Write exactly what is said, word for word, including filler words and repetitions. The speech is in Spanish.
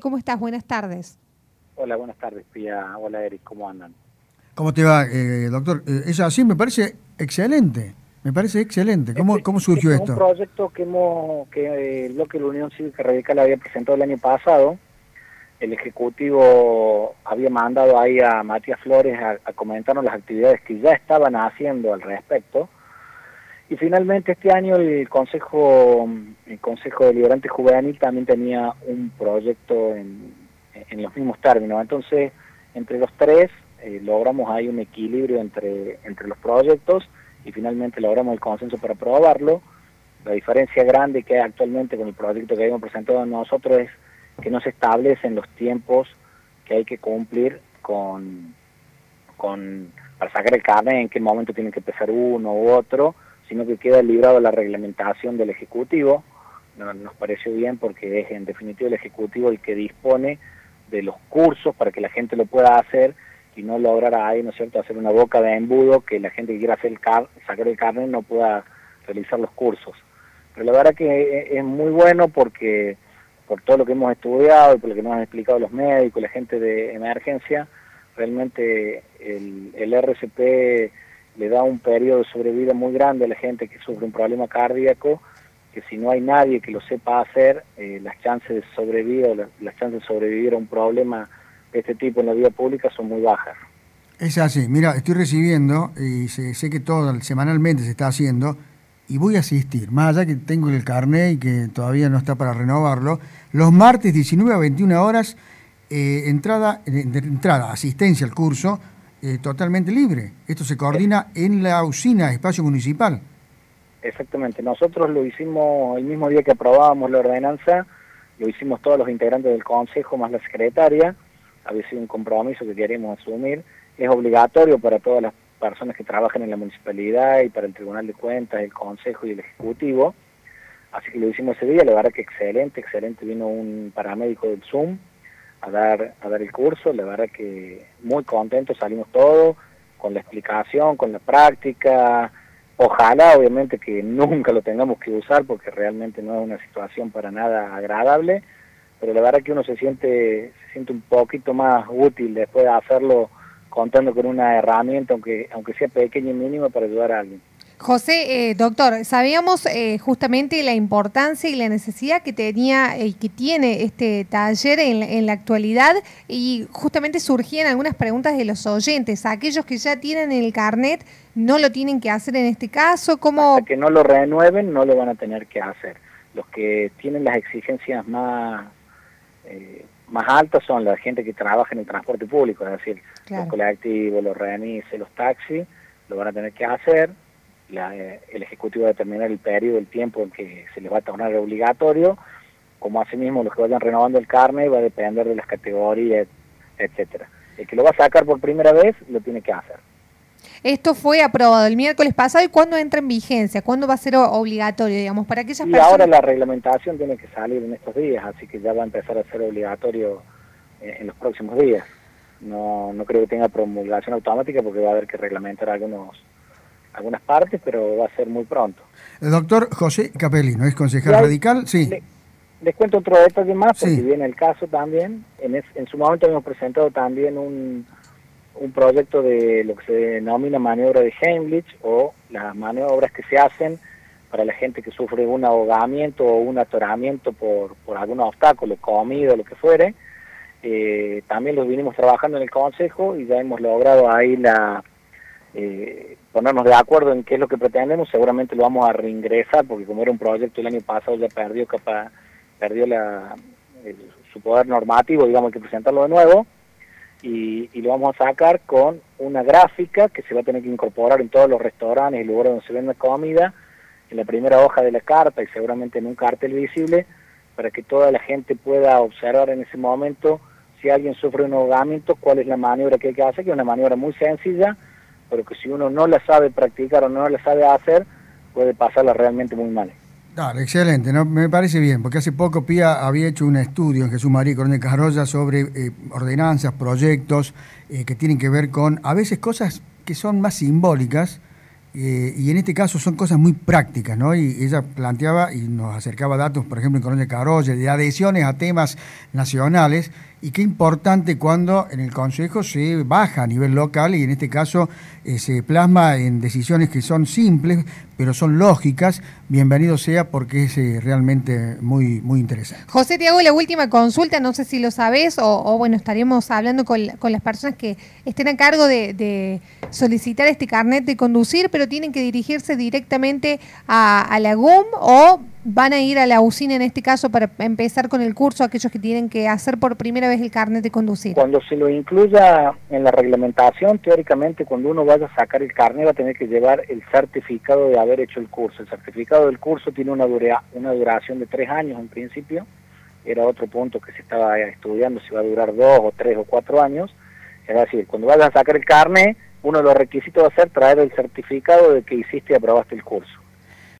¿Cómo estás? Buenas tardes. Hola, buenas tardes, Pía. Hola, Eric, ¿cómo andan? ¿Cómo te va, eh, doctor? Eh, eso así me parece excelente, me parece excelente. ¿Cómo, Este, cómo surgió este es un esto? proyecto que hemos, que eh, el bloque de la Unión Cívica Radical había presentado el año pasado. El Ejecutivo había mandado ahí a Matías Flores a, a comentarnos las actividades que ya estaban haciendo al respecto. Y finalmente este año el Consejo, el Consejo Deliberante Juvenil también tenía un proyecto en, en los mismos términos. Entonces, entre los tres eh, logramos ahí un equilibrio entre, entre los proyectos y finalmente logramos el consenso para aprobarlo. La diferencia grande que hay actualmente con el proyecto que habíamos presentado nosotros es que no se establecen los tiempos que hay que cumplir con, con para sacar el carnet, en qué momento tiene que empezar uno u otro, sino que queda librado la reglamentación del Ejecutivo. No, nos pareció bien porque es en definitiva el Ejecutivo el que dispone de los cursos para que la gente lo pueda hacer y no lograr ahí, ¿no es cierto?, hacer una boca de embudo que la gente que quiera hacer el car sacar el carnet no pueda realizar los cursos. Pero la verdad que es muy bueno porque por todo lo que hemos estudiado y por lo que nos han explicado los médicos, la gente de emergencia, realmente el, el R C P le da un periodo de sobrevida muy grande a la gente que sufre un problema cardíaco, que si no hay nadie que lo sepa hacer, eh, las chances de sobrevivir, las, las chances de sobrevivir a un problema de este tipo en la vida pública son muy bajas. Es así, mira, estoy recibiendo, y sé, sé que todo semanalmente se está haciendo, y voy a asistir, más allá que tengo el carnet y que todavía no está para renovarlo, los martes diecinueve a veintiuna horas, eh, entrada, de, de entrada, asistencia al curso, eh, totalmente libre. Esto se coordina en la usina, espacio municipal. Exactamente, nosotros lo hicimos el mismo día que aprobábamos la ordenanza, lo hicimos todos los integrantes del Consejo más la secretaria, había sido un compromiso que queríamos asumir, es obligatorio para todas las personas que trabajan en la municipalidad y para el Tribunal de Cuentas, el Consejo y el Ejecutivo, así que lo hicimos ese día, la verdad que excelente, excelente, vino un paramédico del SUM a dar, a dar el curso, la verdad que muy contentos, salimos todos, con la explicación, con la práctica. Ojalá, obviamente, que nunca lo tengamos que usar porque realmente no es una situación para nada agradable, pero la verdad que uno se siente se siente un poquito más útil después de hacerlo contando con una herramienta, aunque aunque sea pequeña y mínima, para ayudar a alguien. José, eh, doctor, sabíamos eh, justamente la importancia y la necesidad que tenía y eh, que tiene este taller en, en la actualidad y justamente surgían algunas preguntas de los oyentes. Aquellos que ya tienen el carnet no lo tienen que hacer en este caso. ¿Cómo? Hasta que no lo renueven no lo van a tener que hacer. Los que tienen las exigencias más eh, más altas son la gente que trabaja en el transporte público, es decir, claro, los colectivos, los remises, los taxis, lo van a tener que hacer. La, eh, el Ejecutivo va a determinar el periodo, el tiempo en que se les va a tornar obligatorio, como asimismo los que vayan renovando el carnet va a depender de las categorías, etcétera. El que lo va a sacar por primera vez lo tiene que hacer. Esto fue aprobado el miércoles pasado, ¿y cuándo entra en vigencia? ¿Cuándo va a ser obligatorio, digamos, para aquellas y personas? Ahora la reglamentación tiene que salir en estos días, así que ya va a empezar a ser obligatorio en, en los próximos días. No, no creo que tenga promulgación automática porque va a haber que reglamentar algunos algunas partes, pero va a ser muy pronto. El doctor José Capelino, ¿es concejal hay, radical? Sí. Le, les cuento otro detalle más, porque sí. viene el caso también. En, es, en su momento hemos presentado también un, un proyecto de lo que se denomina maniobra de Heimlich, o las maniobras que se hacen para la gente que sufre un ahogamiento o un atoramiento por, por algún obstáculo, comida, lo que fuere. Eh, también los vinimos trabajando en el Consejo y ya hemos logrado ahí la... Eh, ponernos de acuerdo en qué es lo que pretendemos. Seguramente lo vamos a reingresar porque como era un proyecto el año pasado ya perdió capaz, perdió la, el, su poder normativo, digamos, hay que presentarlo de nuevo y, y lo vamos a sacar con una gráfica que se va a tener que incorporar en todos los restaurantes y lugares donde se vende comida, en la primera hoja de la carta y seguramente en un cartel visible, para que toda la gente pueda observar en ese momento si alguien sufre un ahogamiento, cuál es la maniobra que hay que hacer, que es una maniobra muy sencilla, pero que si uno no la sabe practicar o no la sabe hacer, puede pasarla realmente muy mal. Claro, excelente, ¿no? Me parece bien, porque hace poco Pía había hecho un estudio en Jesús María Coronel Carolla sobre eh, ordenanzas, proyectos eh, que tienen que ver con, a veces, cosas que son más simbólicas Eh, y en este caso son cosas muy prácticas, ¿no? Y ella planteaba y nos acercaba datos, por ejemplo, en Colonia Carolla, de adhesiones a temas nacionales, y qué importante cuando en el Consejo se baja a nivel local y en este caso eh, se plasma en decisiones que son simples, pero son lógicas. Bienvenido sea, porque es eh, realmente muy, muy interesante. José, te hago la última consulta, no sé si lo sabés o, o bueno, estaremos hablando con, con las personas que estén a cargo de, de solicitar este carnet de conducir, pero tienen que dirigirse directamente a, a la G U M o van a ir a la usina en este caso para empezar con el curso, aquellos que tienen que hacer por primera vez el carnet de conducir. Cuando se lo incluya en la reglamentación, teóricamente cuando uno vaya a sacar el carnet va a tener que llevar el certificado de haber hecho el curso. El certificado del curso tiene una, dura, una duración de tres años en principio, era otro punto que se estaba estudiando si va a durar dos o tres o cuatro años. Es decir, cuando vayas a sacar el carnet, uno de los requisitos va a ser traer el certificado de que hiciste y aprobaste el curso.